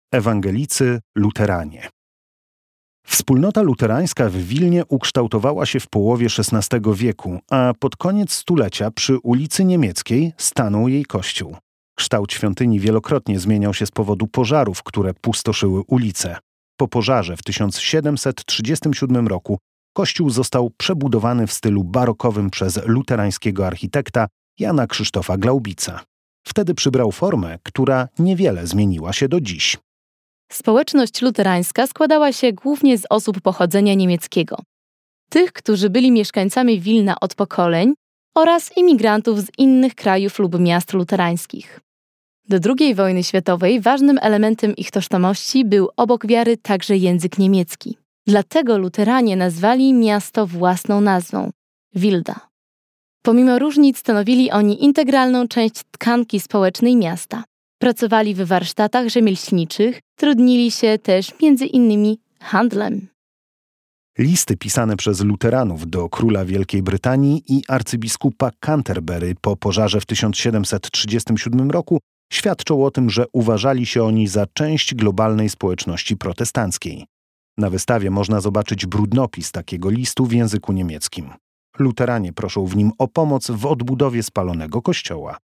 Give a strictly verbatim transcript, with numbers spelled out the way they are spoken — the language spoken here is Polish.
Ewangelicy luteranie. Wspólnota luterańska w Wilnie ukształtowała się w połowie szesnastego wieku, a pod koniec stulecia przy ulicy Niemieckiej stanął jej kościół. Kształt świątyni wielokrotnie zmieniał się z powodu pożarów, które pustoszyły ulice. Po pożarze w tysiąc siedemset trzydziestym siódmym roku kościół został przebudowany w stylu barokowym przez luterańskiego architekta Jana Krzysztofa Glaubica. Wtedy przybrał formę, która niewiele zmieniła się do dziś. Społeczność luterańska składała się głównie z osób pochodzenia niemieckiego. Tych, którzy byli mieszkańcami Wilna od pokoleń oraz imigrantów z innych krajów lub miast luterańskich. Do drugiej wojny światowej ważnym elementem ich tożsamości był obok wiary także język niemiecki. Dlatego luteranie nazwali miasto własną nazwą – Wilda. Pomimo różnic stanowili oni integralną część tkanki społecznej miasta. Pracowali w warsztatach rzemieślniczych, trudnili się też między innymi handlem. Listy pisane przez luteranów do króla Wielkiej Brytanii i arcybiskupa Canterbury po pożarze w tysiąc siedemset trzydziestym siódmym roku świadczą o tym, że uważali się oni za część globalnej społeczności protestanckiej. Na wystawie można zobaczyć brudnopis takiego listu w języku niemieckim. Luteranie proszą w nim o pomoc w odbudowie spalonego kościoła.